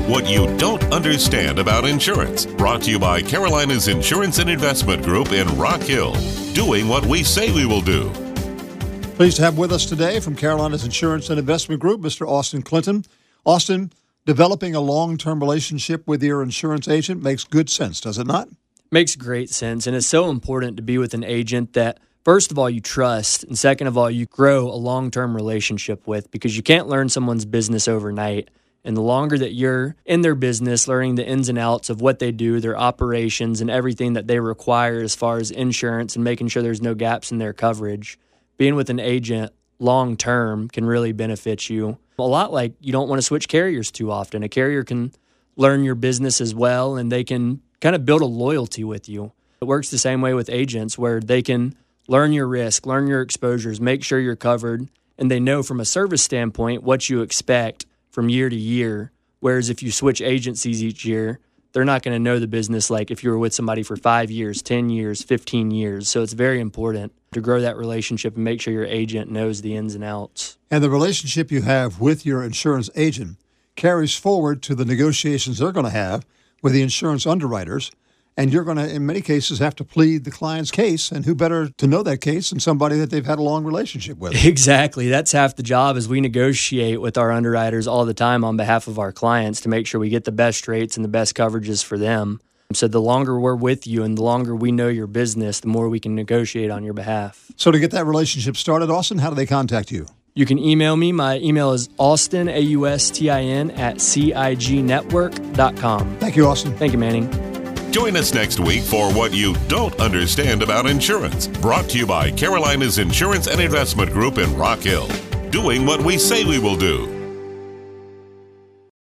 What You Don't Understand About Insurance. Brought to you by Carolina's Insurance and Investment Group in Rock Hill. Doing what we say we will do. Pleased to have with us today from Carolina's Insurance and Investment Group, Mr. Austin Clinton. Austin, developing a long-term relationship with your insurance agent makes good sense, does it not? Makes great sense, and it's so important to be with an agent that, first of all, you trust, and second of all, you grow a long-term relationship with, because you can't learn someone's business overnight. And the longer that you're in their business, learning the ins and outs of what they do, their operations, and everything that they require as far as insurance and making sure there's no gaps in their coverage, being with an agent long-term can really benefit you. A lot like you don't want to switch carriers too often. A carrier can learn your business as well, and they can kind of build a loyalty with you. It works the same way with agents, where they can learn your risk, learn your exposures, make sure you're covered, and they know from a service standpoint what you expect from year to year, whereas if you switch agencies each year, they're not going to know the business like if you were with somebody for 5 years, 10 years, 15 years. So it's very important to grow that relationship and make sure your agent knows the ins and outs. And the relationship you have with your insurance agent carries forward to the negotiations they're going to have with the insurance underwriters. And you're going to, in many cases, have to plead the client's case. And who better to know that case than somebody that they've had a long relationship with? Exactly. That's half the job, is we negotiate with our underwriters all the time on behalf of our clients to make sure we get the best rates and the best coverages for them. So the longer we're with you and the longer we know your business, the more we can negotiate on your behalf. So to get that relationship started, Austin, how do they contact you? You can email me. My email is Austin, AUSTIN, @CIGnetwork.com. Thank you, Austin. Thank you, Manning. Join us next week for What You Don't Understand About Insurance. Brought to you by Carolina's Insurance and Investment Group in Rock Hill. Doing what we say we will do.